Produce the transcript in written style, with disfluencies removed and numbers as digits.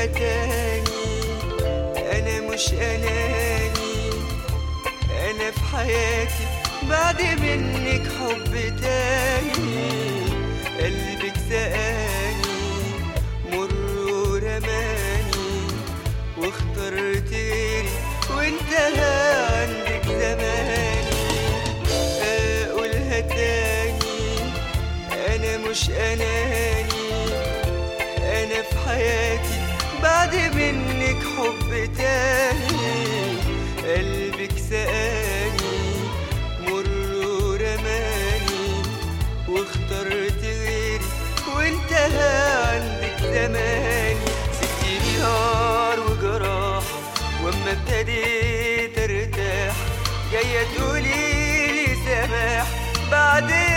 تاني. أنا مش أناني، أنا في حياتي بعد منك حب تاني. قلبك سقاني مر ورماني، واخترت غيري وانتهى عندك زماني. أقولها تاني، أنا مش أناني، أنا في حياتي بعد منك حب تاني. قلبك سقاني مر ورماني، واخترت غيري وانتهى عندك زماني. سبتيني نار وجراح، واما ابتديت ارتاح جاية تقوليلي سماح بعد